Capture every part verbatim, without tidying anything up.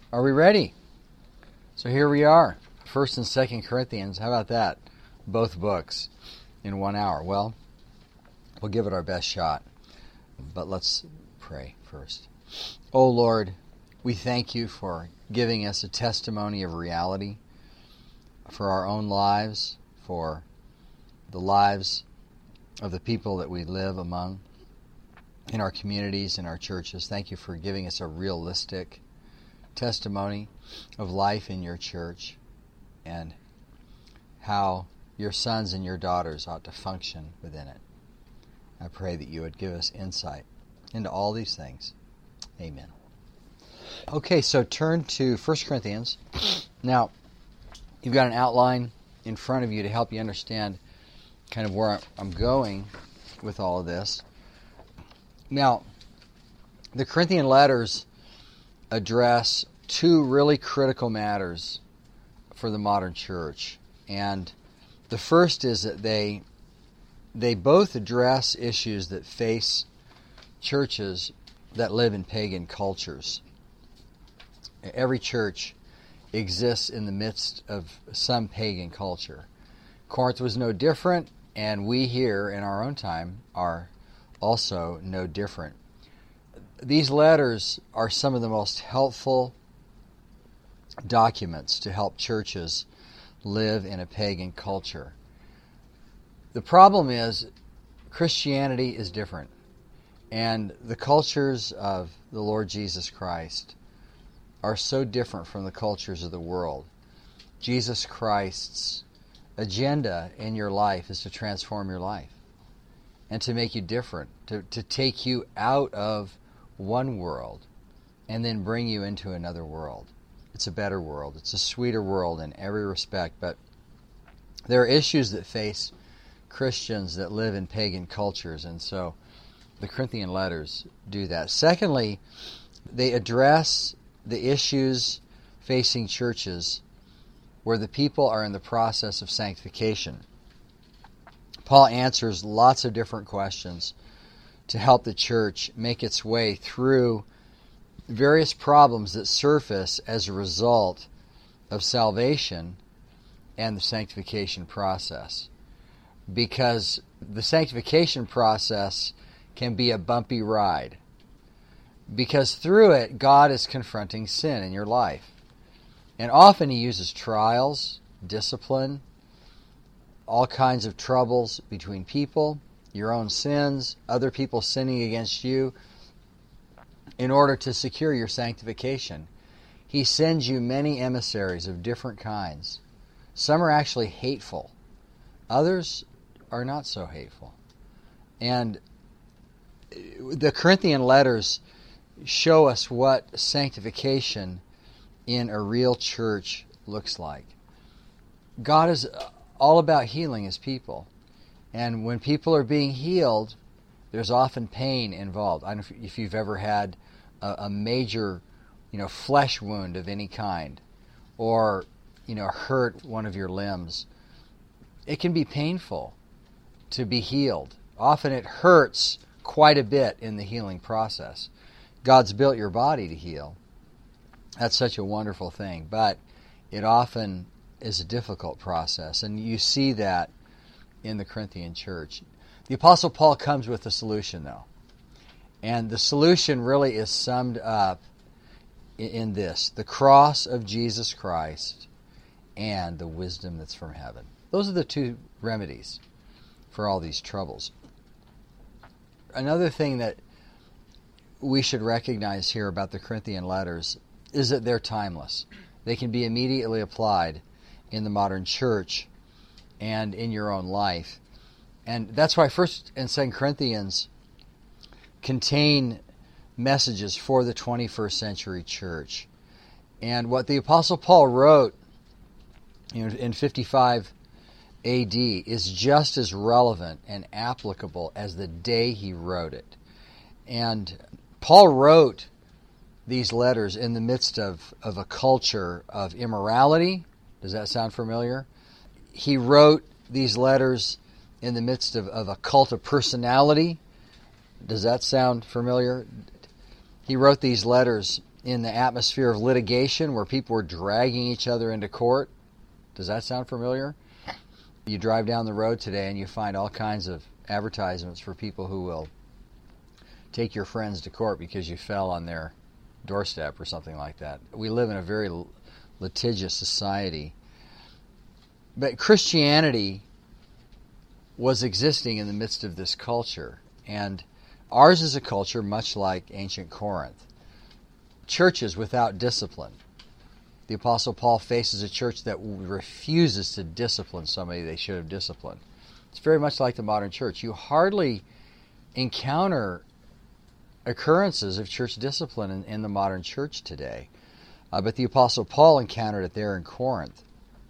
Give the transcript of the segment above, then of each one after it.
Are we ready? So here we are, First and Second Corinthians. How about that? Both books in one hour. Well, we'll give it our best shot. But let's pray first. Oh Lord, we thank you for giving us a testimony of reality for our own lives, for the lives of the people that we live among in our communities, in our churches. Thank you for giving us a realistic testimony of life in your church and how your sons and your daughters ought to function within it. I pray that you would give us insight into all these things. Amen. Okay, so turn to First Corinthians. Now, you've got an outline in front of you to help you understand kind of where I'm going with all of this. Now, the Corinthian letters address two really critical matters for the modern church. And the first is that they they both address issues that face churches that live in pagan cultures. Every church exists in the midst of some pagan culture. Corinth was no different, and we here in our own time are also no different. These letters are some of the most helpful documents to help churches live in a pagan culture. The problem is Christianity is different, and the cultures of the Lord Jesus Christ are so different from the cultures of the world. Jesus Christ's agenda in your life is to transform your life and to make you different, to, to take you out of one world and then bring you into another world. It's a better world. It's a sweeter world in every respect, but there are issues that face Christians that live in pagan cultures, and so the Corinthian letters do that. Secondly, they address the issues facing churches where the people are in the process of sanctification. Paul answers lots of different questions to help the church make its way through various problems that surface as a result of salvation and the sanctification process. Because the sanctification process can be a bumpy ride. Because through it, God is confronting sin in your life. And often He uses trials, discipline, all kinds of troubles between people, your own sins, other people sinning against you, in order to secure your sanctification. He sends you many emissaries of different kinds. Some are actually hateful. Others are not so hateful. And the Corinthian letters show us what sanctification in a real church looks like. God is all about healing His people. And when people are being healed, there's often pain involved. I don't know if you've ever had a, a major, you know, flesh wound of any kind, or, you know, hurt one of your limbs. It can be painful to be healed. Often it hurts quite a bit in the healing process. God's built your body to heal. That's such a wonderful thing, but it often is a difficult process, and you see that in the Corinthian church. The Apostle Paul comes with a solution, though, and the solution really is summed up in this: the cross of Jesus Christ and the wisdom that's from heaven. Those are the two remedies for all these troubles. Another thing that we should recognize here about the Corinthian letters is that they're timeless. They can be immediately applied in the modern church and in your own life. And that's why First and Second Corinthians contain messages for the twenty-first century church. And what the Apostle Paul wrote, you know, in fifty-five A D is just as relevant and applicable as the day he wrote it. And Paul wrote these letters in the midst of, of a culture of immorality. Does that sound familiar? He wrote these letters in the midst of, of a cult of personality. Does that sound familiar? He wrote these letters in the atmosphere of litigation where people were dragging each other into court. Does that sound familiar? You drive down the road today and you find all kinds of advertisements for people who will take your friends to court because you fell on their doorstep or something like that. We live in a very litigious society. But Christianity was existing in the midst of this culture. And ours is a culture much like ancient Corinth. Churches without discipline. The Apostle Paul faces a church that refuses to discipline somebody they should have disciplined. It's very much like the modern church. You hardly encounter occurrences of church discipline in, in the modern church today. Uh, but the Apostle Paul encountered it there in Corinth.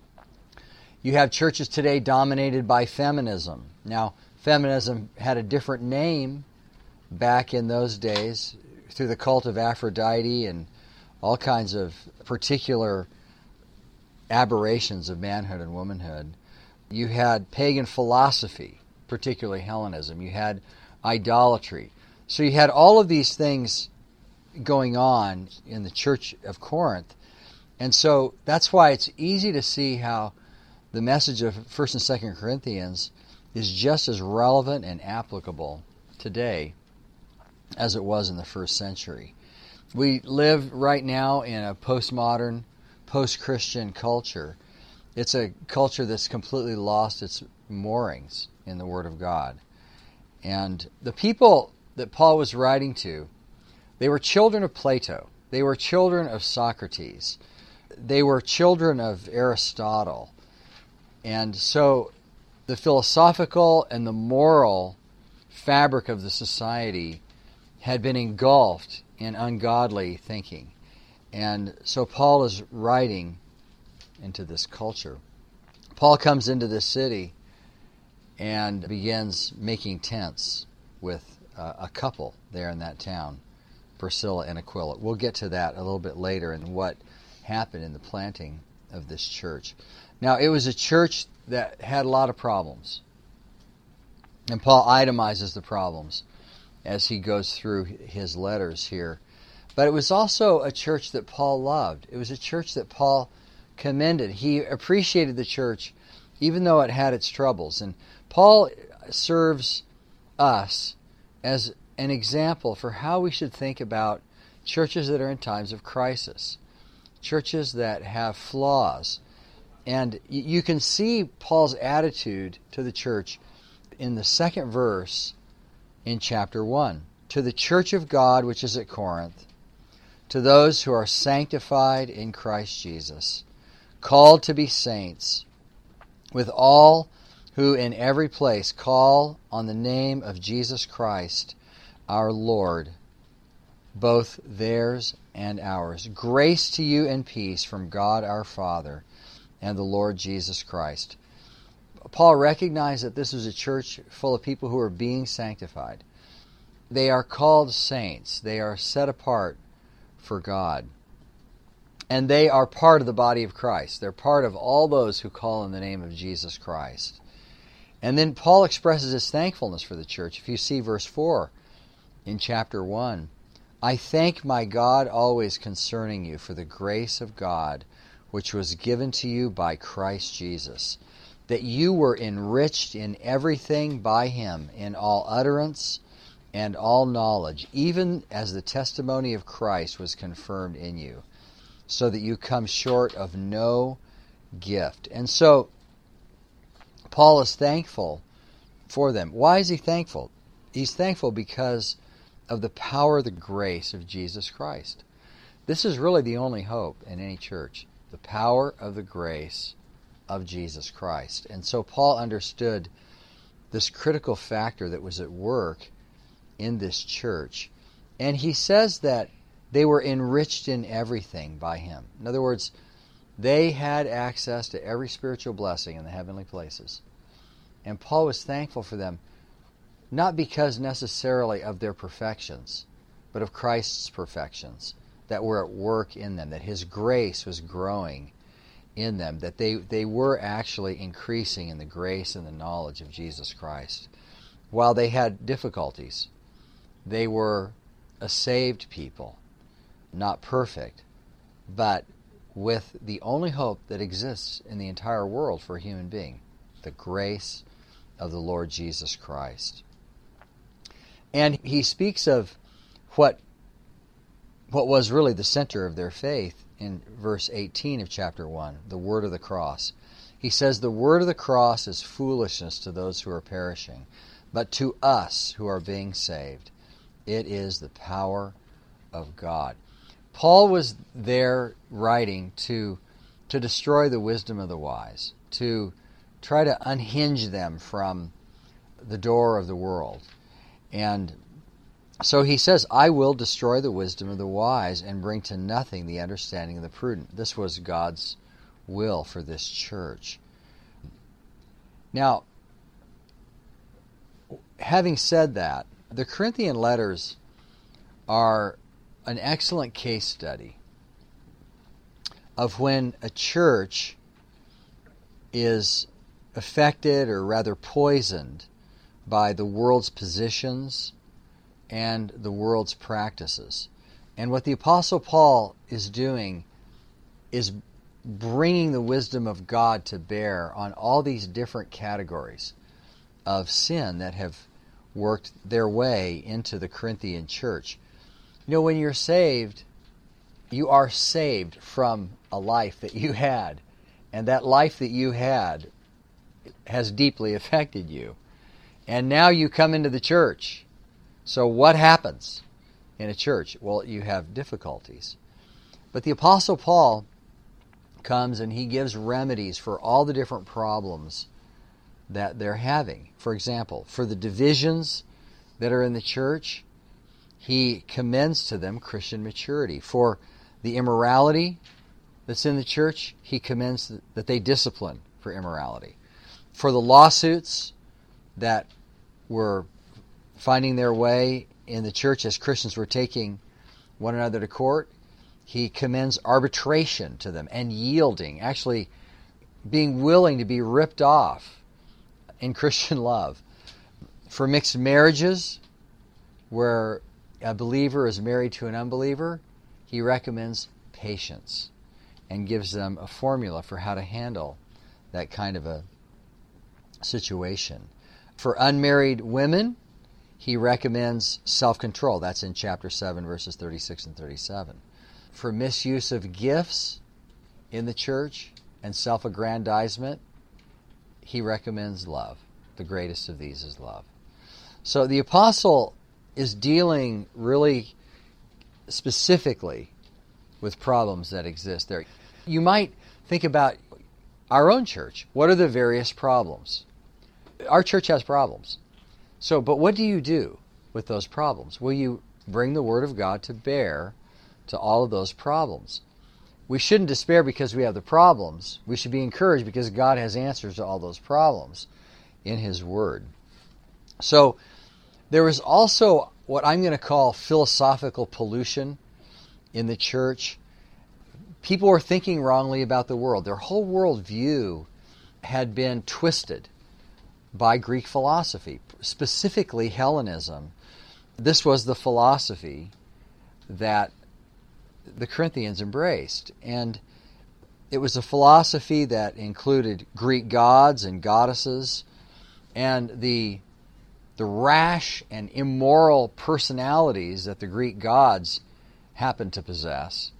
You have churches today dominated by feminism. Now, feminism had a different name back in those days through the cult of Aphrodite and all kinds of particular aberrations of manhood and womanhood. You had pagan philosophy, particularly Hellenism. You had idolatry. So you had all of these things going on in the church of Corinth. And so that's why it's easy to see how the message of First and Second Corinthians is just as relevant and applicable today as it was in the first century. We live right now in a postmodern, post-Christian culture. It's a culture that's completely lost its moorings in the Word of God. And the people that Paul was writing to, they were children of Plato. They were children of Socrates. They were children of Aristotle. And so the philosophical and the moral fabric of the society had been engulfed in ungodly thinking. And so Paul is writing into this culture. Paul comes into this city and begins making tents with uh, a couple there in that town, Priscilla and Aquila. We'll get to that a little bit later and what happened in the planting of this church. Now, it was a church that had a lot of problems. And Paul itemizes the problems as he goes through his letters here. But it was also a church that Paul loved. It was a church that Paul commended. He appreciated the church even though it had its troubles. And Paul serves us as an example for how we should think about churches that are in times of crisis, churches that have flaws. And you can see Paul's attitude to the church in the second verse in chapter one. To the church of God which is at Corinth, to those who are sanctified in Christ Jesus, called to be saints, with all who in every place call on the name of Jesus Christ, our Lord, both theirs and ours. Grace to you and peace from God our Father and the Lord Jesus Christ. Paul recognized that this was a church full of people who were being sanctified. They are called saints. They are set apart for God. And they are part of the body of Christ. They're part of all those who call in the name of Jesus Christ. And then Paul expresses his thankfulness for the church. If you see verse four in chapter one, I thank my God always concerning you for the grace of God which was given to you by Christ Jesus, that you were enriched in everything by him, in all utterance and all knowledge, even as the testimony of Christ was confirmed in you, so that you come short of no gift. And so, Paul is thankful for them. Why is he thankful? He's thankful because of the power of the grace of Jesus Christ. This is really the only hope in any church, the power of the grace of Jesus Christ. And so Paul understood this critical factor that was at work in this church. And he says that they were enriched in everything by him. In other words, they had access to every spiritual blessing in the heavenly places. And Paul was thankful for them, not because necessarily of their perfections, but of Christ's perfections that were at work in them, that his grace was growing in them, that they, they were actually increasing in the grace and the knowledge of Jesus Christ. While they had difficulties, they were a saved people not perfect, but with the only hope that exists in the entire world for a human being, the grace of the Lord Jesus Christ. And he speaks of what what was really the center of their faith in verse eighteen of chapter one, the word of the cross. He says, the word of the cross is foolishness to those who are perishing, but to us who are being saved, it is the power of God. Paul was there writing to, to destroy the wisdom of the wise, to try to unhinge them from the door of the world. And so he says, I will destroy the wisdom of the wise and bring to nothing the understanding of the prudent. This was God's will for this church. Now, having said that, the Corinthian letters are an excellent case study of when a church is affected, or rather poisoned, by the world's positions and the world's practices. And what the Apostle Paul is doing is bringing the wisdom of God to bear on all these different categories of sin that have worked their way into the Corinthian church. You know, when you're saved, you are saved from a life that you had. And that life that you had has deeply affected you. And now you come into the church. So what happens in a church? Well, you have difficulties. But the Apostle Paul comes and he gives remedies for all the different problems that they're having. For example, for the divisions that are in the church, he commends to them Christian maturity. For the immorality that's in the church, he commends that they discipline for immorality. For the lawsuits that were finding their way in the church as Christians were taking one another to court, he commends arbitration to them and yielding, actually being willing to be ripped off in Christian love. For mixed marriages, where a believer is married to an unbeliever, he recommends patience and gives them a formula for how to handle that kind of a situation. For unmarried women, he recommends self-control. That's in chapter seven, verses thirty-six and thirty-seven. For misuse of gifts in the church and self-aggrandizement, he recommends love. The greatest of these is love. So the apostle is dealing really specifically with problems that exist there. You might think about our own church. What are the various problems? Our church has problems. So, but what do you do with those problems? Will you bring the Word of God to bear to all of those problems? We shouldn't despair because we have the problems. We should be encouraged because God has answers to all those problems in His Word. So, there is also what I'm going to call philosophical pollution in the church. People were thinking wrongly about the world. Their whole worldview had been twisted by Greek philosophy, specifically Hellenism. This was the philosophy that the Corinthians embraced. And it was a philosophy that included Greek gods and goddesses, and the the rash and immoral personalities that the Greek gods happened to possess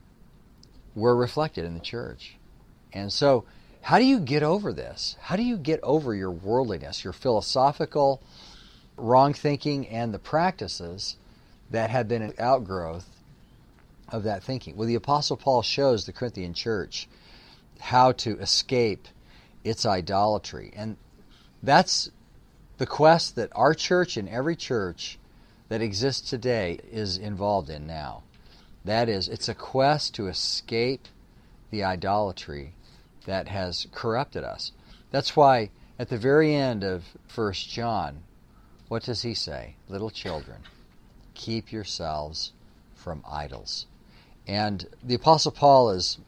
were reflected in the church. And so, how do you get over this? How do you get over your worldliness, your philosophical wrong thinking, and the practices that have been an outgrowth of that thinking? Well, the Apostle Paul shows the Corinthian church how to escape its idolatry. And that's the quest that our church and every church that exists today is involved in now. That is, it's a quest to escape the idolatry that has corrupted us. That's why at the very end of First John, what does he say? Little children, keep yourselves from idols. And the Apostle Paul is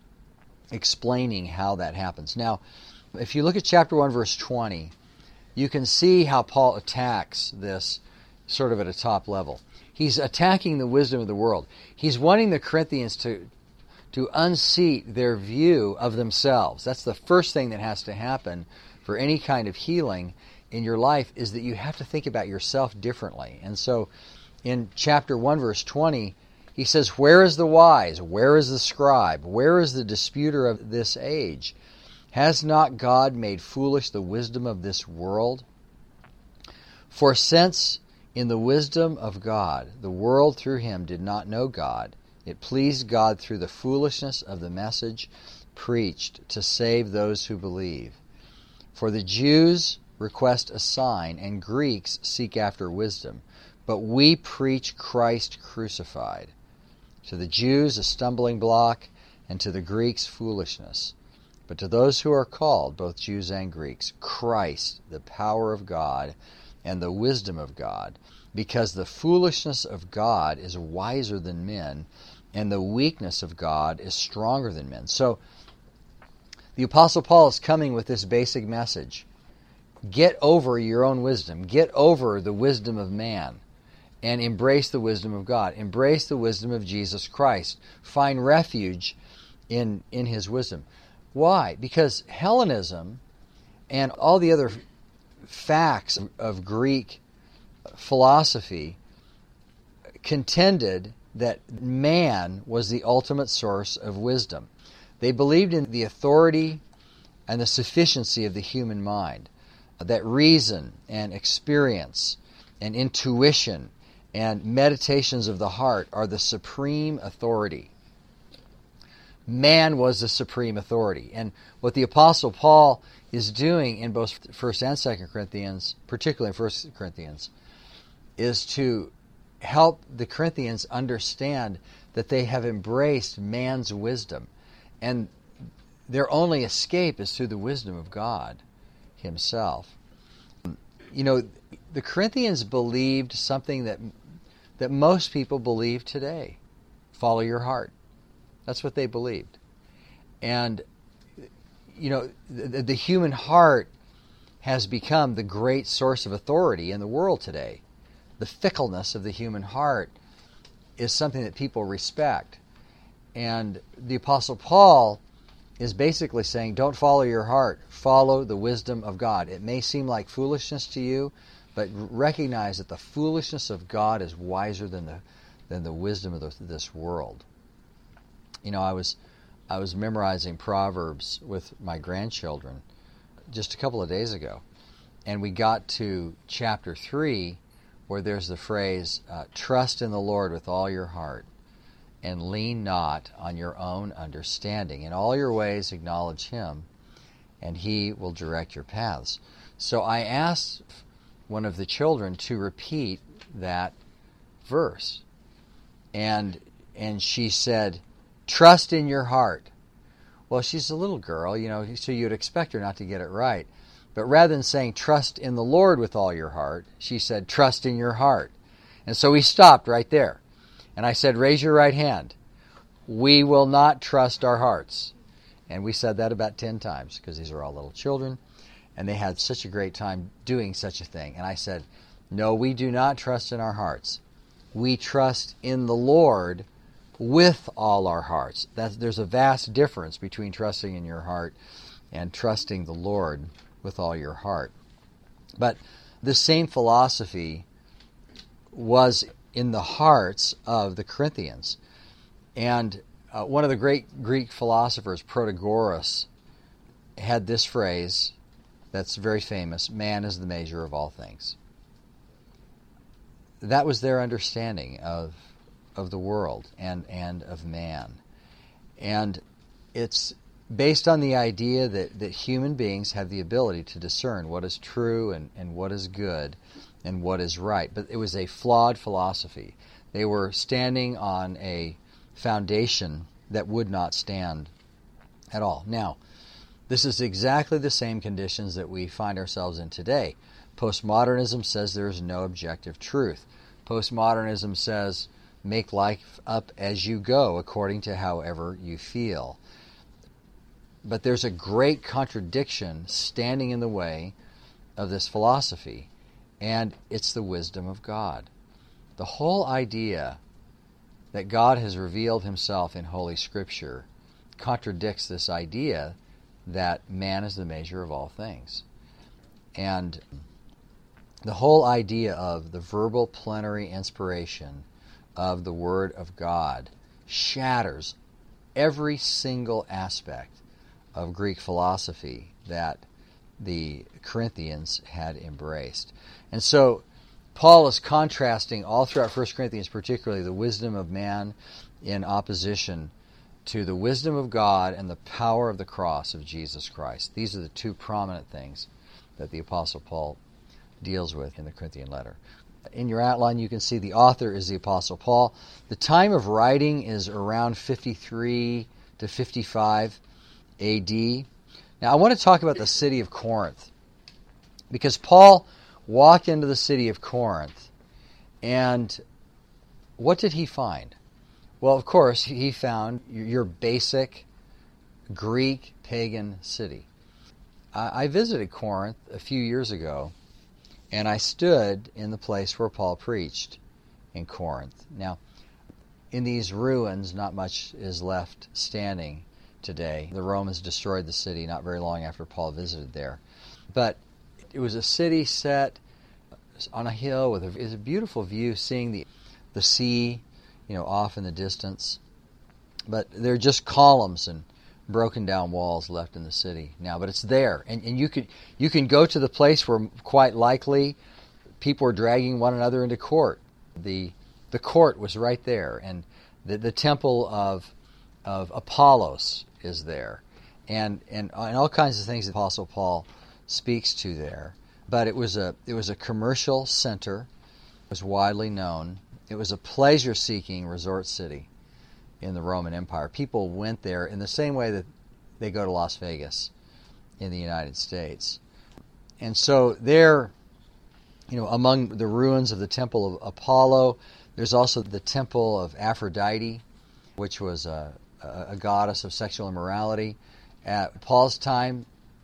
explaining how that happens. Now, if you look at chapter one, verse twenty, you can see how Paul attacks this sort of at a top level. He's attacking the wisdom of the world. He's wanting the Corinthians to, to unseat their view of themselves. That's the first thing that has to happen for any kind of healing in your life, is that you have to think about yourself differently. And so in chapter one, verse twenty, he says, "Where is the wise? Where is the scribe? Where is the disputer of this age? Has not God made foolish the wisdom of this world? For since in the wisdom of God, the world through him did not know God, it pleased God through the foolishness of the message preached to save those who believe. For the Jews request a sign, and Greeks seek after wisdom. But we preach Christ crucified. To the Jews a stumbling block, and to the Greeks foolishness. But to those who are called, both Jews and Greeks, Christ, the power of God, and the wisdom of God. Because the foolishness of God is wiser than men, and the weakness of God is stronger than men." So the Apostle Paul is coming with this basic message. Get over your own wisdom. Get over the wisdom of man and embrace the wisdom of God. Embrace the wisdom of Jesus Christ. Find refuge in, in his wisdom. Why? Because Hellenism and all the other facts of Greek philosophy contended that man was the ultimate source of wisdom. They believed in the authority and the sufficiency of the human mind, that reason and experience and intuition and meditations of the heart are the supreme authority. Man was the supreme authority. And what the Apostle Paul is doing in both First and Second Corinthians, particularly in First Corinthians, is to help the Corinthians understand that they have embraced man's wisdom. And their only escape is through the wisdom of God himself. You know, the Corinthians believed something that that most people believe today. Follow your heart. That's what they believed. And, you know, the, the human heart has become the great source of authority in the world today. The fickleness of the human heart is something that people respect. And the Apostle Paul is basically saying, don't follow your heart, follow the wisdom of God. It may seem like foolishness to you, but recognize that the foolishness of God is wiser than the than the wisdom of the, this world. You know, I was I was memorizing Proverbs with my grandchildren just a couple of days ago, and we got to chapter three, where there's the phrase, uh, "Trust in the Lord with all your heart, and lean not on your own understanding. In all your ways acknowledge him, and he will direct your paths." So I asked one of the children to repeat that verse. And and she said, "Trust in your heart." Well, she's a little girl, you know, so you'd expect her not to get it right. But rather than saying, "Trust in the Lord with all your heart," she said, "Trust in your heart." And so we stopped right there. And I said, "Raise your right hand." "We will not trust our hearts." And we said that about ten times, because these are all little children, and they had such a great time doing such a thing. And I said, "No, we do not trust in our hearts. We trust in the Lord with all our hearts." That's, there's a vast difference between trusting in your heart and trusting the Lord with all your heart. But the same philosophy was in the hearts of the Corinthians. And uh, one of the great Greek philosophers, Protagoras, had this phrase that's very famous: "Man is the measure of all things." That was their understanding of of the world and, and of man. And it's based on the idea that, that human beings have the ability to discern what is true and, and what is good and what is right. But it was a flawed philosophy. They were standing on a foundation that would not stand at all. Now, this is exactly the same conditions that we find ourselves in today. Postmodernism says there is no objective truth. Postmodernism says, make life up as you go, according to however you feel. But there's a great contradiction standing in the way of this philosophy, and it's the wisdom of God. The whole idea that God has revealed himself in Holy Scripture contradicts this idea that man is the measure of all things. And the whole idea of the verbal plenary inspiration of the Word of God shatters every single aspect of Greek philosophy that the Corinthians had embraced. And so Paul is contrasting all throughout First Corinthians, particularly the wisdom of man in opposition to the wisdom of God and the power of the cross of Jesus Christ. These are the two prominent things that the Apostle Paul deals with in the Corinthian letter. In your outline, you can see the author is the Apostle Paul. The time of writing is around fifty-three to fifty-five A D. Now, I want to talk about the city of Corinth, because Paul walked into the city of Corinth, and what did he find? Well, of course, he found your basic Greek pagan city. I visited Corinth a few years ago, and I stood in the place where Paul preached in Corinth. Now, in these ruins, not much is left standing today. The Romans destroyed the city not very long after Paul visited there. But it was a city set on a hill with a, it was a beautiful view, seeing the the sea, you know, off in the distance. But there are just columns and broken down walls left in the city now, but it's there, and, and you could you can go to the place where quite likely people were dragging one another into court. The the court was right there, and the the temple of of Apollos is there, and and, and all kinds of things the Apostle Paul speaks to there. But it was a it was a commercial center. It was widely known. It was a pleasure-seeking resort city in the Roman Empire. People went there in the same way that they go to Las Vegas in the United States. And so there, you know, among the ruins of the temple of Apollo, there's also the temple of Aphrodite, which was a, a goddess of sexual immorality. At Paul's time,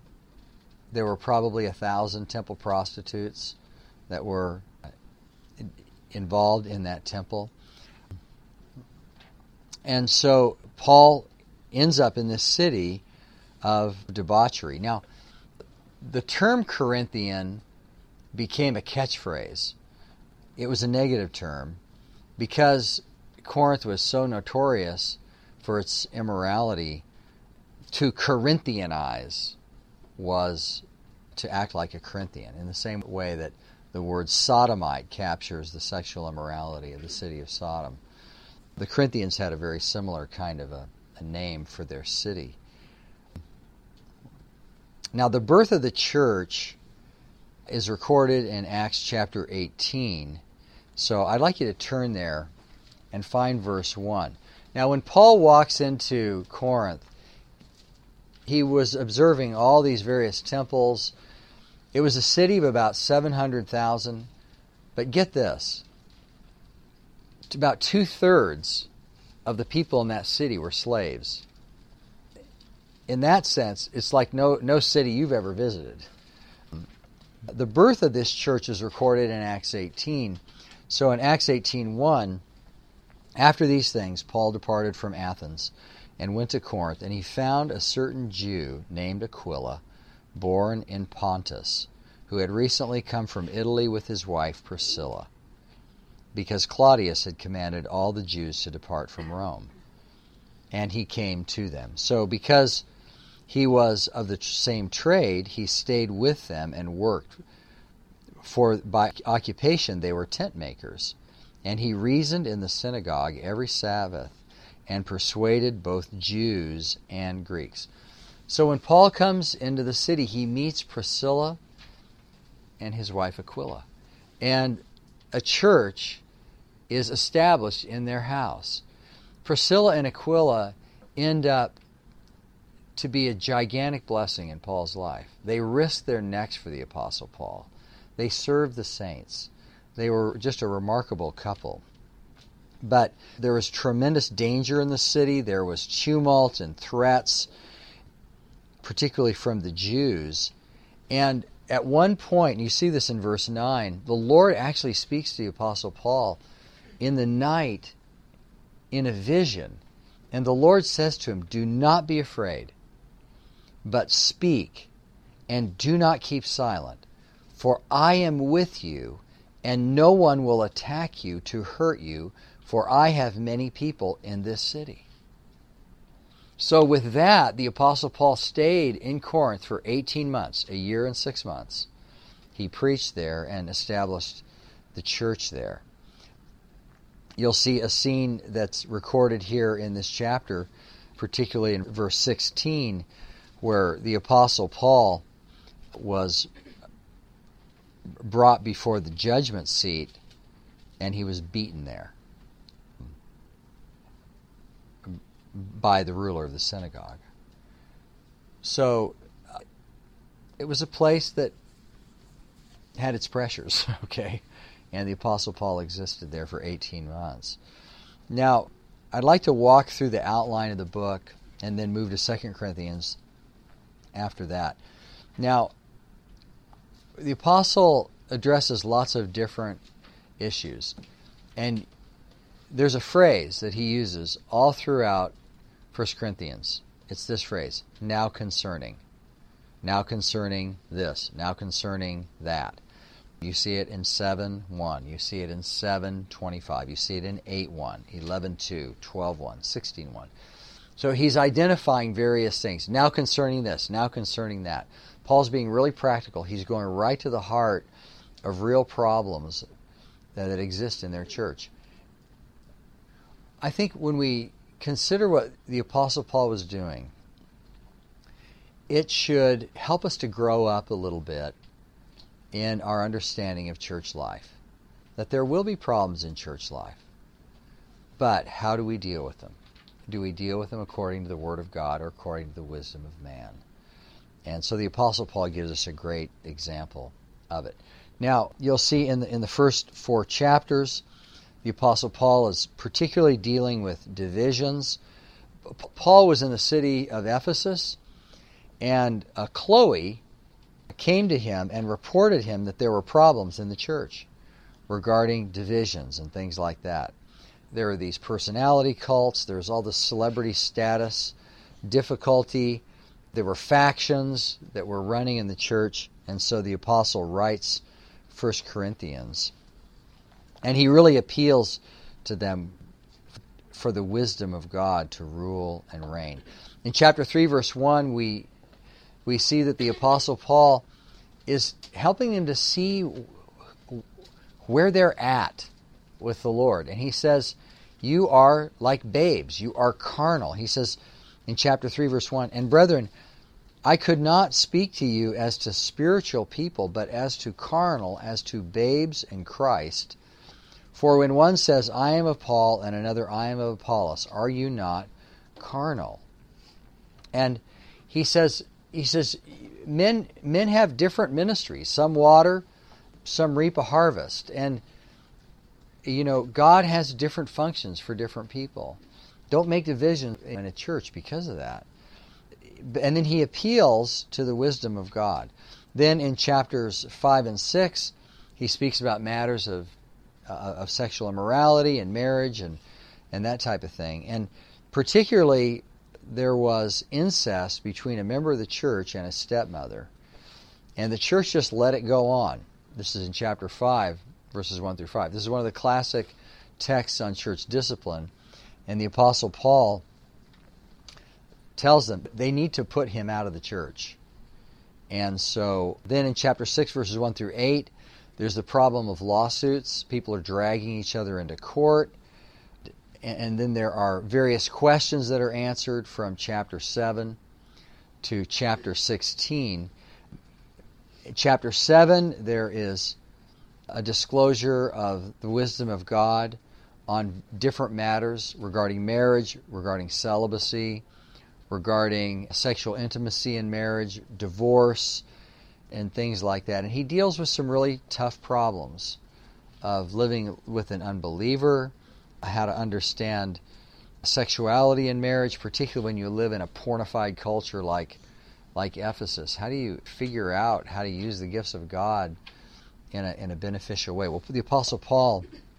there were probably a thousand temple prostitutes that were involved in that temple. And so Paul ends up in this city of debauchery. Now, the term Corinthian became a catchphrase. It was a negative term because Corinth was so notorious for its immorality. To Corinthianize was to act like a Corinthian, in the same way that the word sodomite captures the sexual immorality of the city of Sodom. The Corinthians had a very similar kind of a, a name for their city. Now, the birth of the church is recorded in Acts chapter eighteen. So I'd like you to turn there and find verse one. Now, when Paul walks into Corinth, he was observing all these various temples. It was a city of about seven hundred thousand. But get this. About two-thirds of the people in that city were slaves. In that sense, it's like no, no city you've ever visited. The birth of this church is recorded in Acts eighteen. So in Acts eighteen one, after these things, Paul departed from Athens and went to Corinth, and he found a certain Jew named Aquila, born in Pontus, who had recently come from Italy with his wife Priscilla, because Claudius had commanded all the Jews to depart from Rome. And he came to them. So because he was of the same trade, he stayed with them and worked. For by occupation they were tent makers. And he reasoned in the synagogue every Sabbath and persuaded both Jews and Greeks. So when Paul comes into the city, he meets Priscilla and his wife Aquila. And a church is established in their house. Priscilla and Aquila end up to be a gigantic blessing in Paul's life. They risked their necks for the Apostle Paul. They served the saints. They were just a remarkable couple. But there was tremendous danger in the city. There was tumult and threats, particularly from the Jews. And at one point, and you see this in verse nine, the Lord actually speaks to the Apostle Paul in the night in a vision. And the Lord says to him, "Do not be afraid, but speak, and do not keep silent. For I am with you, and no one will attack you to hurt you, for I have many people in this city." So with that, the Apostle Paul stayed in Corinth for eighteen months, a year and six months. He preached there and established the church there. You'll see a scene that's recorded here in this chapter, particularly in verse sixteen, where the Apostle Paul was brought before the judgment seat and he was beaten there by the ruler of the synagogue. So uh, it was a place that had its pressures, okay? And the Apostle Paul existed there for eighteen months. Now, I'd like to walk through the outline of the book and then move to Second Corinthians after that. Now, the Apostle addresses lots of different issues. And there's a phrase that he uses all throughout First Corinthians. It's this phrase, now concerning. Now concerning this. Now concerning that. You see it in seven one. You see it in seven twenty-five. You see it in eight one, eleven two, twelve one, sixteen one. So he's identifying various things. Now concerning this. Now concerning that. Paul's being really practical. He's going right to the heart of real problems that, that exist in their church. I think when we consider what the Apostle Paul was doing, it should help us to grow up a little bit in our understanding of church life. That there will be problems in church life. But how do we deal with them? Do we deal with them according to the Word of God or according to the wisdom of man? And so the Apostle Paul gives us a great example of it. Now, you'll see in the, in the first four chapters, the Apostle Paul is particularly dealing with divisions. P- Paul was in the city of Ephesus, and uh, Chloe came to him and reported him that there were problems in the church regarding divisions and things like that. There are these personality cults, there's all this celebrity status, difficulty, there were factions that were running in the church, and so the apostle writes First Corinthians. And he really appeals to them for the wisdom of God to rule and reign. In chapter three, verse one, we we see that the Apostle Paul is helping them to see where they're at with the Lord. And he says, you are like babes. You are carnal. He says in chapter three, verse one, and brethren, I could not speak to you as to spiritual people, but as to carnal, as to babes in Christ. For when one says, I am of Paul, and another, I am of Apollos, are you not carnal? And he says, he says, men men have different ministries. Some water, some reap a harvest. And, you know, God has different functions for different people. Don't make division in a church because of that. And then he appeals to the wisdom of God. Then in chapters five and six, he speaks about matters of uh, of sexual immorality and marriage and, and that type of thing. And particularly, there was incest between a member of the church and a stepmother. And the church just let it go on. This is in chapter five, verses one through five. This is one of the classic texts on church discipline. And the Apostle Paul tells them they need to put him out of the church. And so then in chapter six, verses one through eight, there's the problem of lawsuits. People are dragging each other into court. And then there are various questions that are answered from chapter seven to chapter sixteen. In chapter seven, there is a disclosure of the wisdom of God on different matters regarding marriage, regarding celibacy, regarding sexual intimacy in marriage, divorce, and things like that. And he deals with some really tough problems of living with an unbeliever, how to understand sexuality in marriage, particularly when you live in a pornified culture like like Ephesus. How do you figure out how to use the gifts of God in a, in a beneficial way? Well, the Apostle Paul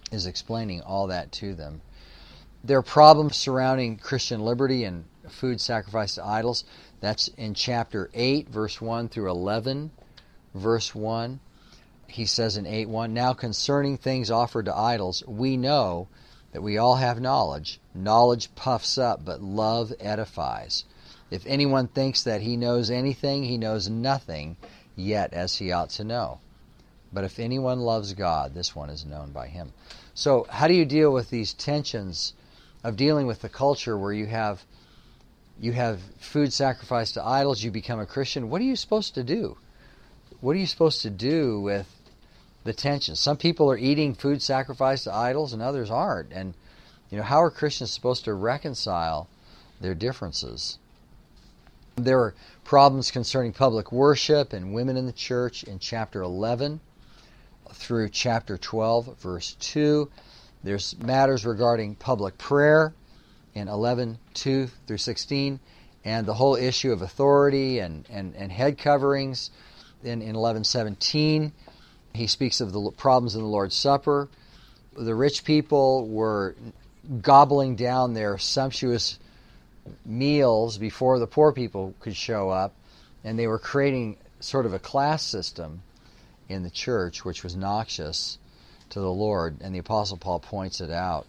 is explaining all that to them. There are problems surrounding Christian liberty and food sacrificed to idols. That's in chapter eight, verse one through eleven, verse one. He says in eight one, "Now concerning things offered to idols, we know that we all have knowledge. Knowledge puffs up, but love edifies. If anyone thinks that he knows anything, he knows nothing yet as he ought to know. But if anyone loves God, this one is known by him." So how do you deal with these tensions of dealing with the culture where you have you have food sacrificed to idols, you become a Christian? What are you supposed to do? What are you supposed to do with the tension? Some people are eating food sacrificed to idols and others aren't. And you know, how are Christians supposed to reconcile their differences? There are problems concerning public worship and women in the church in chapter eleven through chapter twelve, verse two. There's matters regarding public prayer in eleven two through sixteen, and the whole issue of authority and, and, and head coverings in, in eleven seventeen. He speaks of the problems in the Lord's Supper. The rich people were gobbling down their sumptuous meals before the poor people could show up, and they were creating sort of a class system in the church which was noxious to the Lord, and the Apostle Paul points it out.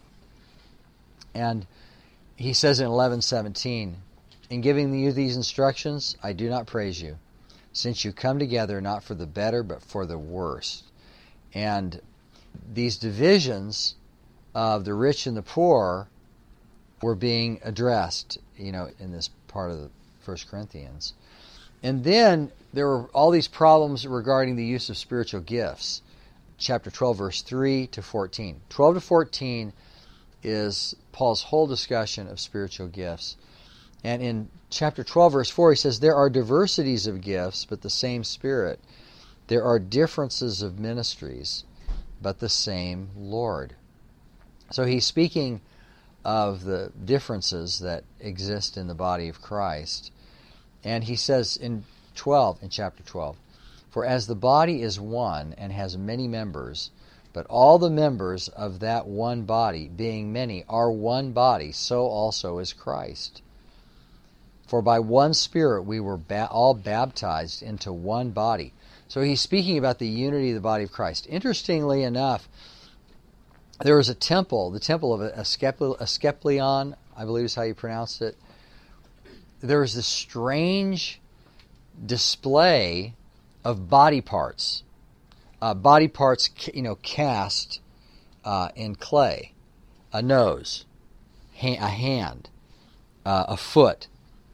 And he says in eleven seventeen, "In giving you these instructions, I do not praise you, since you come together not for the better, but for the worse." And these divisions of the rich and the poor were being addressed, you know, in this part of the First Corinthians. And then there were all these problems regarding the use of spiritual gifts. Chapter twelve, verse three to fourteen. twelve to fourteen is Paul's whole discussion of spiritual gifts. And in chapter twelve, verse four, he says, "There are diversities of gifts, but the same Spirit. There are differences of ministries, but the same Lord." So he's speaking of the differences that exist in the body of Christ. And he says in twelve, in chapter twelve, "For as the body is one and has many members, but all the members of that one body, being many, are one body, so also is Christ. For by one Spirit we were ba- all baptized into one body." So he's speaking about the unity of the body of Christ. Interestingly enough, there was a temple, the temple of Asclepion, I believe is how you pronounce it. There was this strange display of body parts, uh, body parts, you know, cast uh, in clay, a nose, ha- a hand, uh, a foot.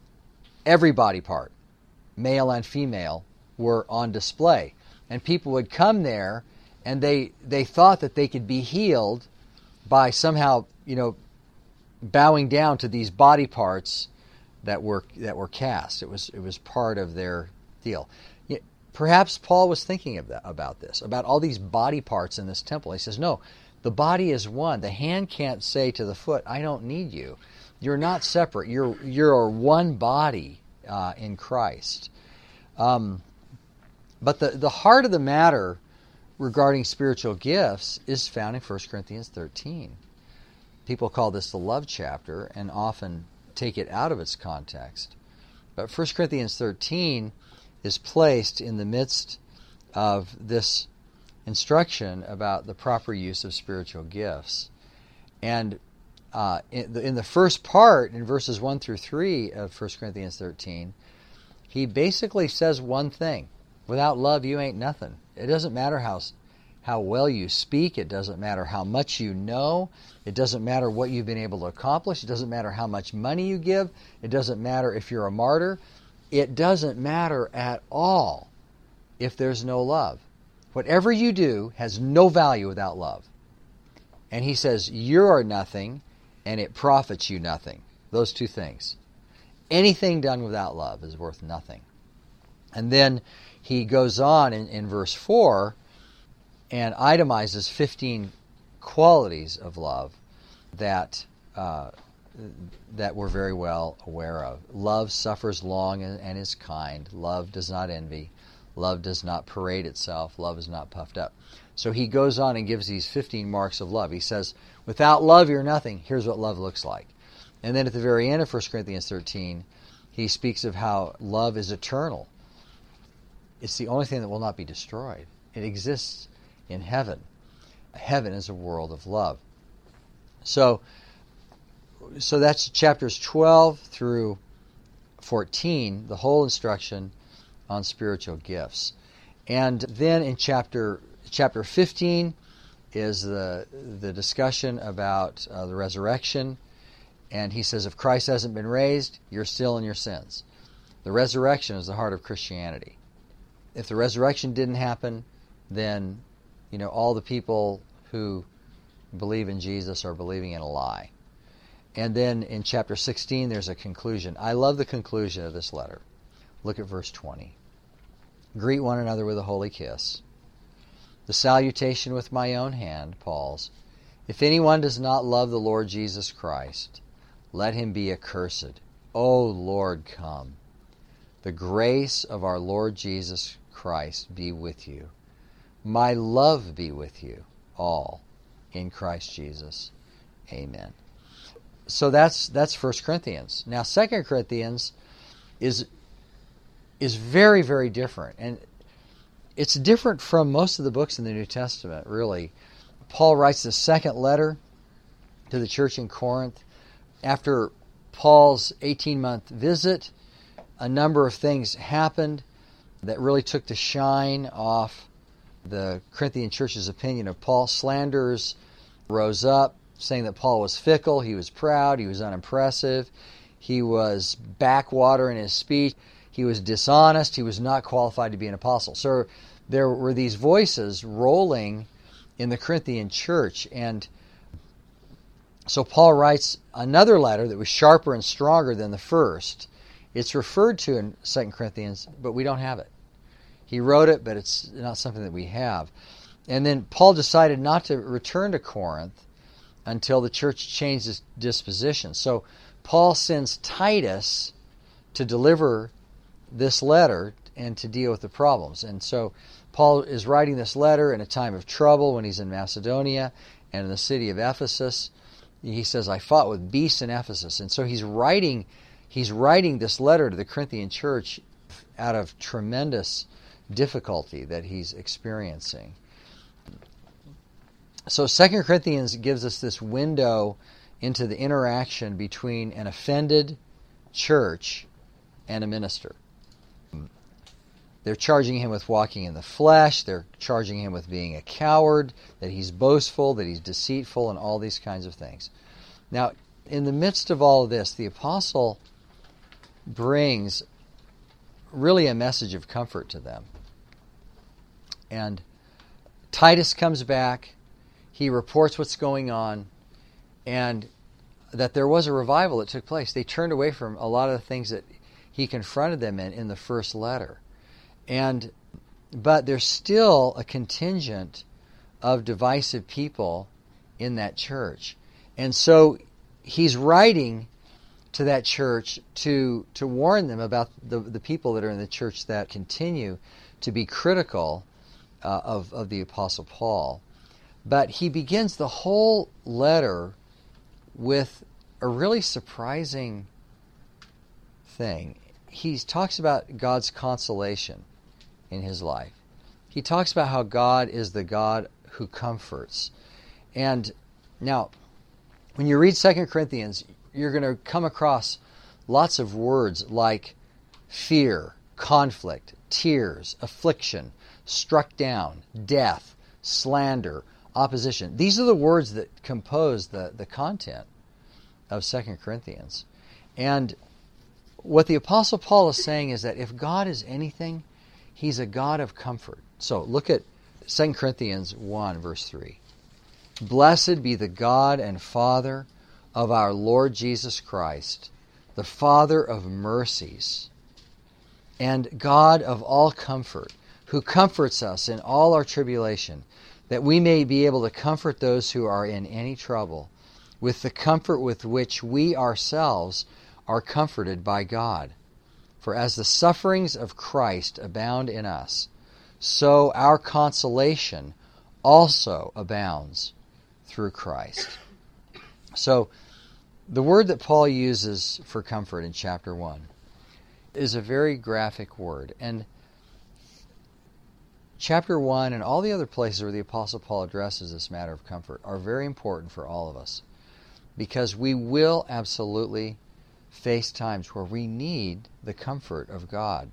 Every body part, male and female, were on display, and people would come there, and they they thought that they could be healed by somehow, you know, bowing down to these body parts that were that were cast. It was it was part of their deal. Perhaps Paul was thinking of that, about this, about all these body parts in this temple. He says, no, the body is one. The hand can't say to the foot, "I don't need you." You're not separate. You're you're one body uh, in Christ. Um, but the the heart of the matter regarding spiritual gifts is found in First Corinthians thirteen. People call this the love chapter and often take it out of its context. But First Corinthians thirteen is placed in the midst of this instruction about the proper use of spiritual gifts. And uh, in, the, in the first part, in verses one through three of First Corinthians thirteen, he basically says one thing: without love, you ain't nothing. It doesn't matter how how well you speak. It doesn't matter how much you know. It doesn't matter what you've been able to accomplish. It doesn't matter how much money you give. It doesn't matter if you're a martyr. It doesn't matter at all if there's no love. Whatever you do has no value without love. And he says, you are nothing, and it profits you nothing. Those two things. Anything done without love is worth nothing. And then he goes on in, in verse four and itemizes fifteen qualities of love that uh, that we're very well aware of. Love suffers long and, and is kind. Love does not envy. Love does not parade itself. Love is not puffed up. So he goes on and gives these fifteen marks of love. He says, without love, you're nothing. Here's what love looks like. And then at the very end of First Corinthians thirteen, he speaks of how love is eternal. It's the only thing that will not be destroyed. It exists in heaven. Heaven is a world of love. So, so that's chapters twelve through fourteen, the whole instruction on spiritual gifts. And then in chapter chapter fifteen is the the discussion about uh, the resurrection. And he says, if Christ hasn't been raised, you're still in your sins. The resurrection is the heart of Christianity. If the resurrection didn't happen, then, you know, all the people who believe in Jesus are believing in a lie. And then in chapter sixteen, there's a conclusion. I love the conclusion of this letter. Look at verse twenty. Greet one another with a holy kiss. The salutation with my own hand, Paul's. If anyone does not love the Lord Jesus Christ, let him be accursed. O Lord, come. The grace of our Lord Jesus Christ be with you. My love be with you all in Christ Jesus. Amen. So that's that's First Corinthians. Now Second Corinthians is is very, very different. And it's different from most of the books in the New Testament, really. Paul writes the second letter to the church in Corinth. After Paul's eighteen-month visit, a number of things happened that really took the shine off the Corinthian church's opinion of Paul. Slanders rose up, saying that Paul was fickle, he was proud, he was unimpressive, he was backwater in his speech, he was dishonest, he was not qualified to be an apostle. So there were these voices rolling in the Corinthian church, and so Paul writes another letter that was sharper and stronger than the first. It's referred to in Second Corinthians, but we don't have it. He wrote it, but it's not something that we have. And then Paul decided not to return to Corinth until the church changed its disposition. So Paul sends Titus to deliver this letter and to deal with the problems. And so Paul is writing this letter in a time of trouble when he's in Macedonia and in the city of Ephesus. He says, I fought with beasts in Ephesus. And so he's writing he's writing this letter to the Corinthian church out of tremendous difficulty that he's experiencing. So Second Corinthians gives us this window into the interaction between an offended church and a minister. They're charging him with walking in the flesh. They're charging him with being a coward, that he's boastful, that he's deceitful, and all these kinds of things. Now, in the midst of all of this, the apostle brings really a message of comfort to them. And Titus comes back. He reports what's going on, and that there was a revival that took place. They turned away from a lot of the things that he confronted them in in the first letter. And but there's still a contingent of divisive people in that church. And so he's writing to that church to to warn them about the, the people that are in the church that continue to be critical uh, of, of the Apostle Paul. But he begins the whole letter with a really surprising thing. He talks about God's consolation in his life. He talks about how God is the God who comforts. And now, when you read Second Corinthians, you're going to come across lots of words like fear, conflict, tears, affliction, struck down, death, slander, opposition. These are the words that compose the, the content of Second Corinthians. And what the Apostle Paul is saying is that if God is anything, he's a God of comfort. So look at Second Corinthians one, verse three. Blessed be the God and Father of our Lord Jesus Christ, the Father of mercies, and God of all comfort, who comforts us in all our tribulation, that we may be able to comfort those who are in any trouble, with the comfort with which we ourselves are comforted by God. For as the sufferings of Christ abound in us, so our consolation also abounds through Christ. So, the word that Paul uses for comfort in chapter one is a very graphic word. And chapter one and all the other places where the Apostle Paul addresses this matter of comfort are very important for all of us, because we will absolutely face times where we need the comfort of God.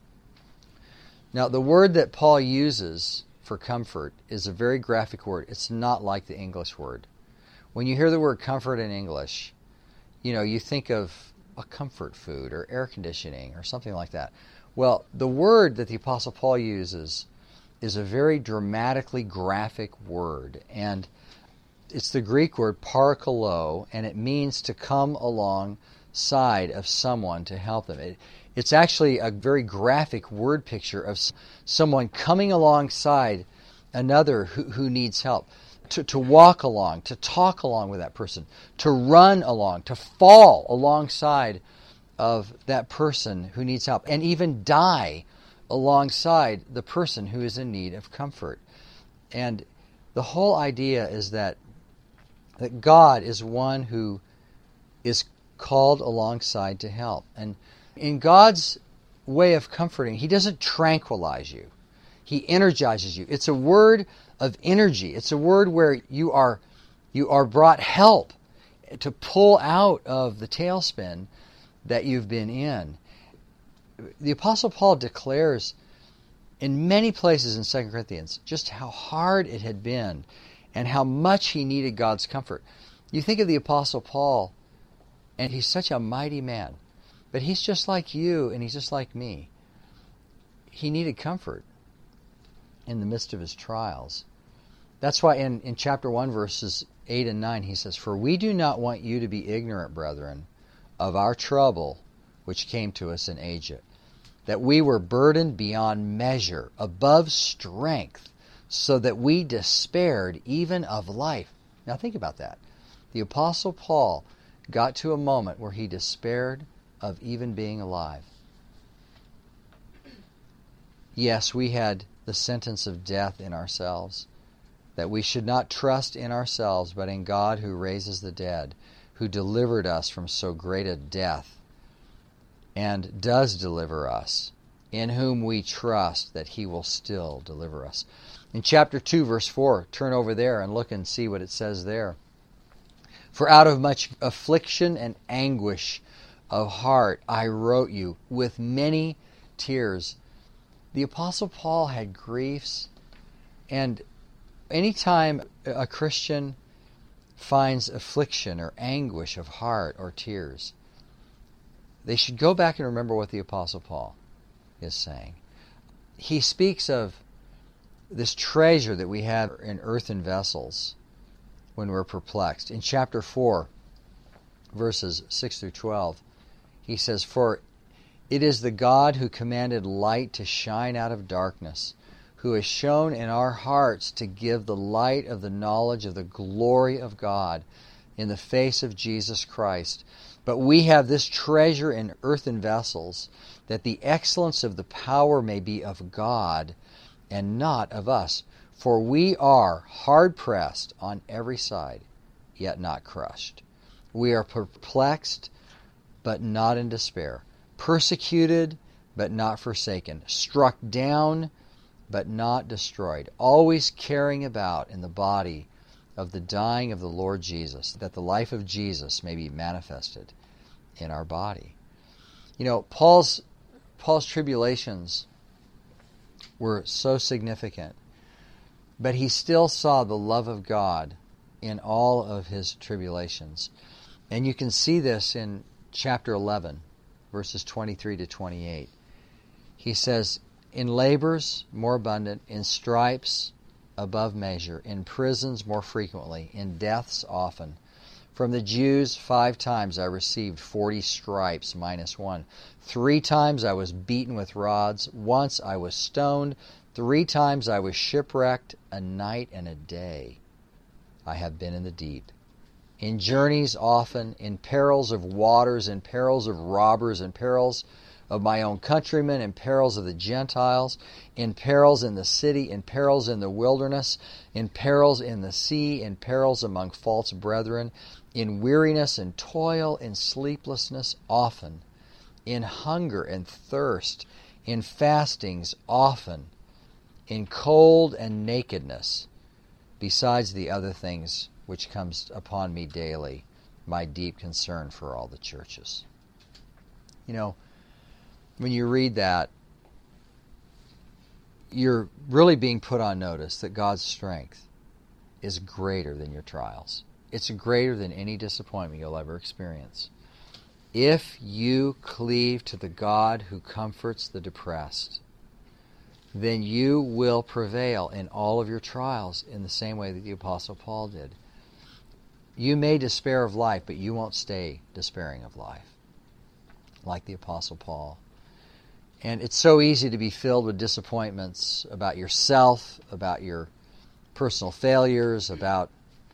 Now, the word that Paul uses for comfort is a very graphic word. It's not like the English word. When you hear the word comfort in English, you know, you think of a comfort food or air conditioning or something like that. Well, the word that the Apostle Paul uses is a very dramatically graphic word, and it's the Greek word parakalo, and it means to come alongside of someone to help them. It, it's actually a very graphic word picture of someone coming alongside another who, who needs help. To, to walk along, to talk along with that person, to run along, to fall alongside of that person who needs help, and even die alongside the person who is in need of comfort. And the whole idea is that, that God is one who is called alongside to help. And in God's way of comforting, He doesn't tranquilize you. He energizes you. It's a word of energy. It's a word where you are you are brought help to pull out of the tailspin that you've been in. The Apostle Paul declares in many places in Second Corinthians just how hard it had been and how much he needed God's comfort. You think of the Apostle Paul, and he's such a mighty man, but he's just like you and he's just like me. He needed comfort in the midst of his trials. That's why in, in chapter one, verses eight and nine, he says, "For we do not want you to be ignorant, brethren, of our trouble which came to us in Asia, that we were burdened beyond measure, above strength, so that we despaired even of life." Now think about that. The Apostle Paul got to a moment where he despaired of even being alive. Yes, we had the sentence of death in ourselves, that we should not trust in ourselves, but in God who raises the dead, who delivered us from so great a death, and does deliver us, in whom we trust that He will still deliver us. In chapter two, verse four, turn over there and look and see what it says there. "For out of much affliction and anguish of heart I wrote you with many tears." The Apostle Paul had griefs, and anytime a Christian finds affliction or anguish of heart or tears, they should go back and remember what the Apostle Paul is saying. He speaks of this treasure that we have in earthen vessels when we're perplexed. In chapter four, verses six through twelve, he says, "For it is the God who commanded light to shine out of darkness, who has shown in our hearts to give the light of the knowledge of the glory of God in the face of Jesus Christ. But we have this treasure in earthen vessels, that the excellence of the power may be of God and not of us. For we are hard-pressed on every side, yet not crushed. We are perplexed, but not in despair. Persecuted, but not forsaken. Struck down, but not destroyed. Always carrying about in the body of the dying of the Lord Jesus, that the life of Jesus may be manifested in our body." You know, Paul's Paul's tribulations were so significant, but he still saw the love of God in all of his tribulations. And you can see this in chapter eleven, verses twenty-three to twenty-eight. He says, "In labors more abundant, in stripes above measure, in prisons more frequently, in deaths often. From the Jews five times I received forty stripes minus one. Three times I was beaten with rods. Once I was stoned. Three times I was shipwrecked. A night and a day I have been in the deep. In journeys often, in perils of waters, in perils of robbers, in perils of my own countrymen, in perils of the Gentiles, in perils in the city, in perils in the wilderness, in perils in the sea, in perils among false brethren, in weariness and toil, in sleeplessness often, in hunger and thirst, in fastings often, in cold and nakedness, besides the other things which comes upon me daily, my deep concern for all the churches. You know, when you read that, you're really being put on notice that God's strength is greater than your trials. It's greater than any disappointment you'll ever experience. If you cleave to the God who comforts the depressed, then you will prevail in all of your trials in the same way that the Apostle Paul did. You may despair of life, but you won't stay despairing of life, like the Apostle Paul. And it's so easy to be filled with disappointments about yourself, about your personal failures, about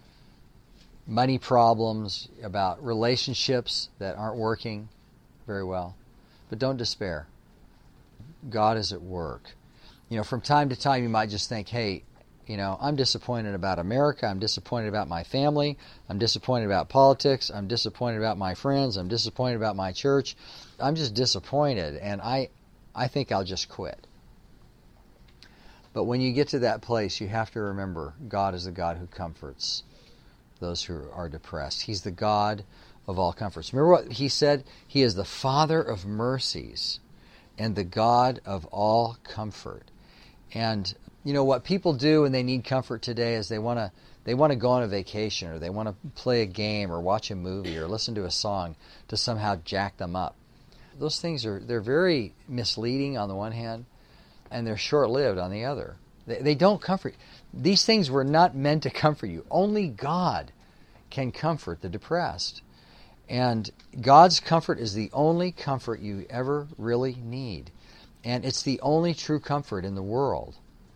money problems, about relationships that aren't working very well. But don't despair. God is at work. You know, from time to time you might just think, hey, you know, I'm disappointed about America, I'm disappointed about my family, I'm disappointed about politics, I'm disappointed about my friends, I'm disappointed about my church. I'm just disappointed, and I, I think I'll just quit. But when you get to that place, you have to remember God is the God who comforts those who are depressed. He's the God of all comforts. Remember what he said? He is the Father of mercies and the God of all comfort. And you know what people do when they need comfort today is they want to they want to go on a vacation, or they want to play a game or watch a movie or listen to a song to somehow jack them up. Those things are they're very misleading on the one hand, and they're short-lived on the other. They, they don't comfort. These things were not meant to comfort you. Only God can comfort the depressed. And God's comfort is the only comfort you ever really need. And it's the only true comfort in the world.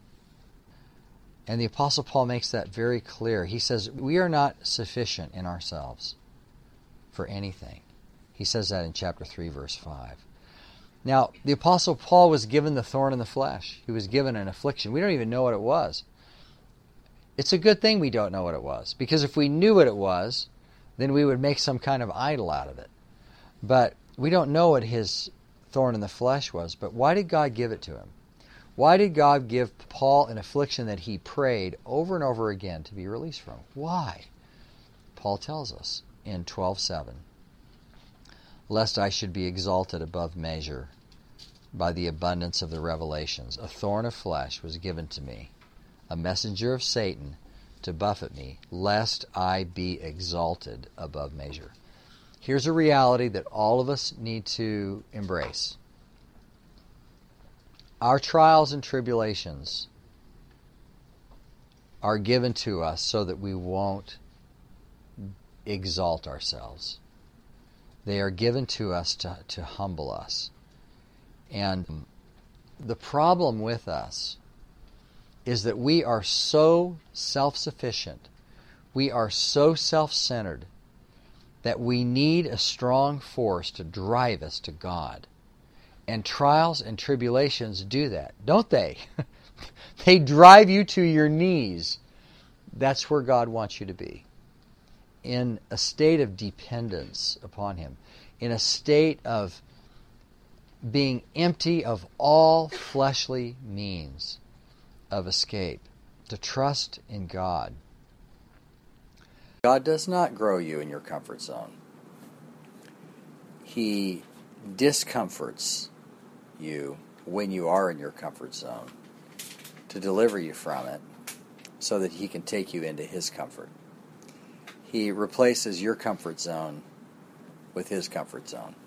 And the Apostle Paul makes that very clear. He says, we are not sufficient in ourselves for anything. He says that in chapter three, verse five. Now, the Apostle Paul was given the thorn in the flesh. He was given an affliction. We don't even know what it was. It's a good thing we don't know what it was, because if we knew what it was, then we would make some kind of idol out of it. But we don't know what his thorn in the flesh was. But why did God give it to him? Why did God give Paul an affliction that he prayed over and over again to be released from? Why? Paul tells us in twelve seven, lest I should be exalted above measure by the abundance of the revelations. A thorn of flesh was given to me, a messenger of Satan to buffet me, lest I be exalted above measure. Here's a reality that all of us need to embrace. Our trials and tribulations are given to us so that we won't exalt ourselves. They are given to us to, to humble us. And the problem with us is that we are so self-sufficient, we are so self-centered, that we need a strong force to drive us to God. And trials and tribulations do that, don't they? They drive you to your knees. That's where God wants you to be. In a state of dependence upon Him. In a state of being empty of all fleshly means of escape. To trust in God. God does not grow you in your comfort zone. He discomforts you when you are in your comfort zone to deliver you from it so that He can take you into His comfort. He replaces your comfort zone with His comfort zone.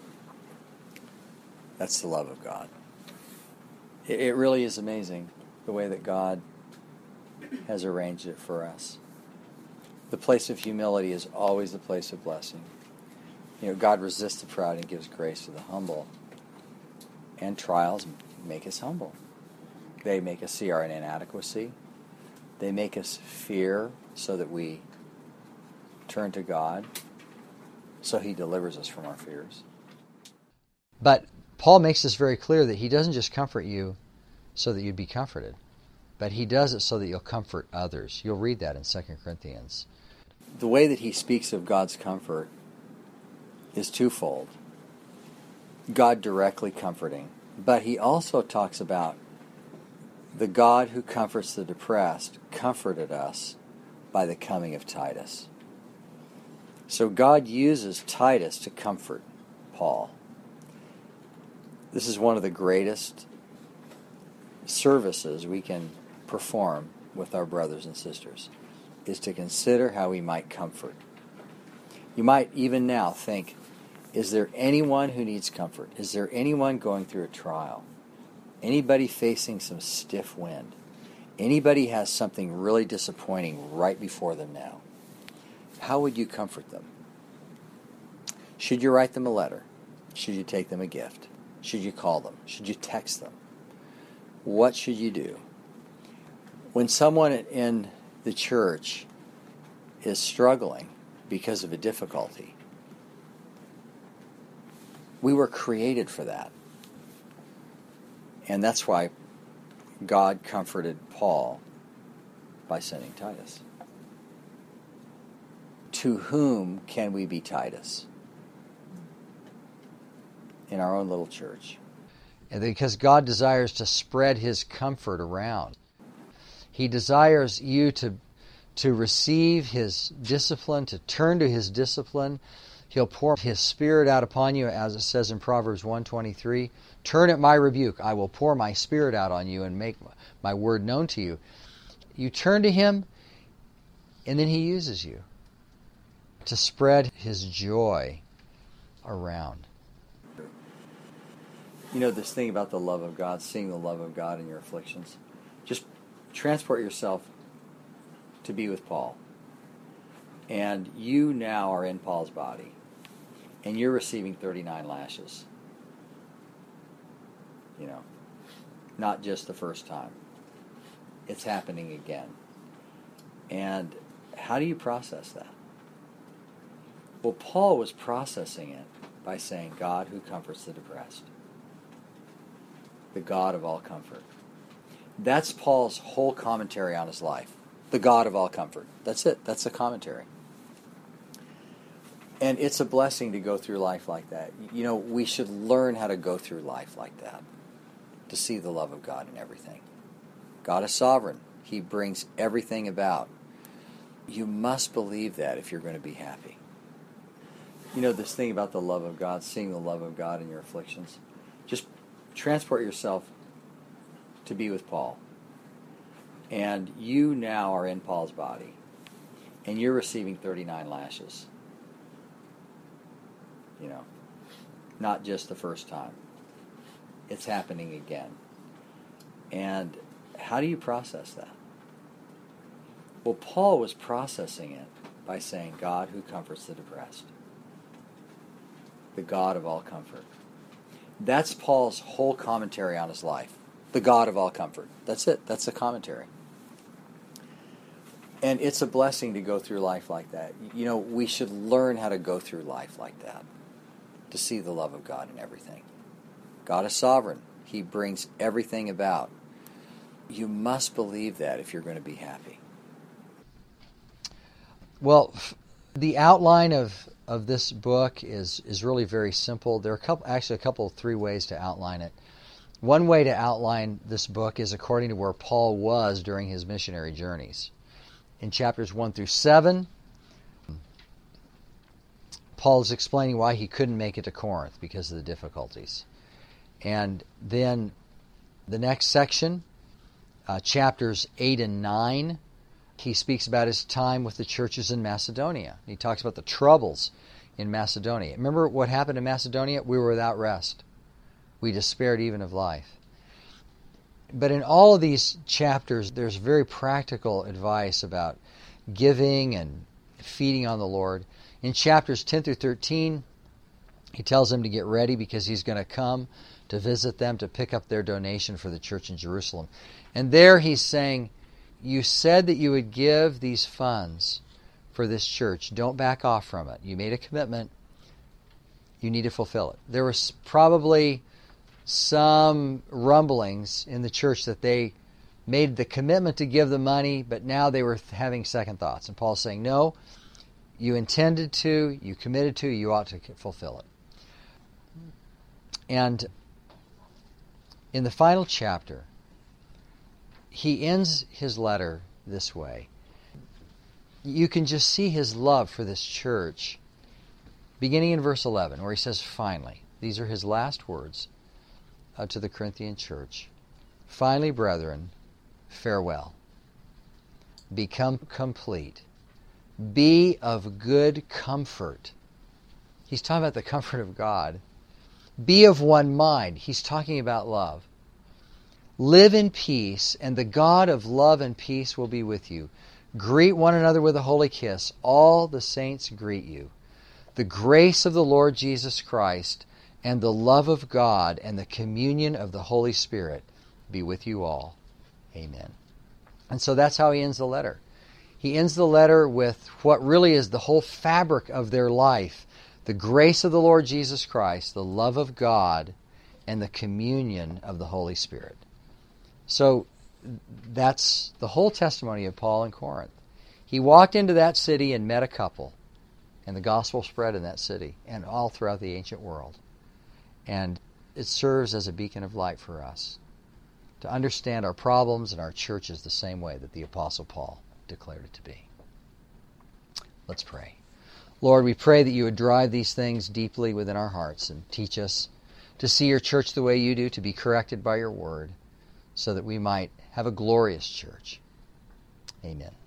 That's the love of God. It, it really is amazing the way that God has arranged it for us. The place of humility is always the place of blessing. You know, God resists the proud and gives grace to the humble. And trials make us humble. They make us see our inadequacy. They make us fear so that we turn to God, so He delivers us from our fears. But Paul makes this very clear that he doesn't just comfort you so that you'd be comforted, but he does it so that you'll comfort others. You'll read that in Second Corinthians. The way that he speaks of God's comfort is twofold. God directly comforting, but he also talks about the God who comforts the depressed comforted us by the coming of Titus. So God uses Titus to comfort Paul. This is one of the greatest services we can perform with our brothers and sisters, is to consider how we might comfort. You might even now think, is there anyone who needs comfort? Is there anyone going through a trial? Anybody facing some stiff wind? Anybody has something really disappointing right before them now? How would you comfort them? Should you write them a letter? Should you take them a gift? Should you call them? Should you text them? What should you do? When someone in the church is struggling because of a difficulty, we were created for that. And that's why God comforted Paul by sending Titus. To whom can we be Titus? In our own little church. And because God desires to spread his comfort around. He desires you to, to receive his discipline, to turn to his discipline. He'll pour his Spirit out upon you, as it says in Proverbs one twenty-three. Turn at my rebuke. I will pour my Spirit out on you and make my word known to you. You turn to him, and then he uses you to spread his joy around. You know this thing about the love of God, seeing the love of God in your afflictions. Just transport yourself to be with Paul. And you now are in Paul's body. And you're receiving thirty-nine lashes. You know, not just the first time. It's happening again. And how do you process that? Well, Paul was processing it by saying, God who comforts the depressed. The God of all comfort. That's Paul's whole commentary on his life. The God of all comfort. That's it. That's the commentary. And it's a blessing to go through life like that. You know, we should learn how to go through life like that. To see the love of God in everything. God is sovereign. He brings everything about. You must believe that if you're going to be happy. You know this thing about the love of God, seeing the love of God in your afflictions. Just transport yourself to be with Paul. And you now are in Paul's body. And you're receiving thirty-nine lashes. You know, not just the first time. It's happening again. And how do you process that? Well, Paul was processing it by saying, God who comforts the depressed. The God of all comfort. That's Paul's whole commentary on his life. The God of all comfort. That's it. That's the commentary. And it's a blessing to go through life like that. You know, we should learn how to go through life like that. To see the love of God in everything. God is sovereign. He brings everything about. You must believe that if you're going to be happy. Well, the outline of, of this book is, is really very simple. There are a couple, actually a couple, three ways to outline it. One way to outline this book is according to where Paul was during his missionary journeys. In chapters one through seven, Paul is explaining why he couldn't make it to Corinth because of the difficulties. And then the next section, uh, chapters eight and nine, he speaks about his time with the churches in Macedonia. He talks about the troubles in Macedonia. Remember what happened in Macedonia? We were without rest. We despaired even of life. But in all of these chapters, there's very practical advice about giving and feeding on the Lord. In chapters ten through thirteen, he tells them to get ready because he's going to come to visit them, to pick up their donation for the church in Jerusalem. And there he's saying, you said that you would give these funds for this church. Don't back off from it. You made a commitment. You need to fulfill it. There was probably some rumblings in the church that they made the commitment to give the money, but now they were having second thoughts. And Paul's saying, no, you intended to, you committed to, you ought to fulfill it. And in the final chapter, he ends his letter this way. You can just see his love for this church beginning in verse eleven, where he says, finally, these are his last words uh, to the Corinthian church. Finally, brethren, farewell. Become complete. Be of good comfort. He's talking about the comfort of God. Be of one mind. He's talking about love. Live in peace, and the God of love and peace will be with you. Greet one another with a holy kiss. All the saints greet you. The grace of the Lord Jesus Christ and the love of God and the communion of the Holy Spirit be with you all. Amen. And so that's how he ends the letter. He ends the letter with what really is the whole fabric of their life. The grace of the Lord Jesus Christ, the love of God, and the communion of the Holy Spirit. So that's the whole testimony of Paul in Corinth. He walked into that city and met a couple, and the gospel spread in that city and all throughout the ancient world. And it serves as a beacon of light for us to understand our problems and our churches the same way that the Apostle Paul declared it to be. Let's pray. Lord, we pray that you would drive these things deeply within our hearts and teach us to see your church the way you do, to be corrected by your word, so that we might have a glorious church. Amen.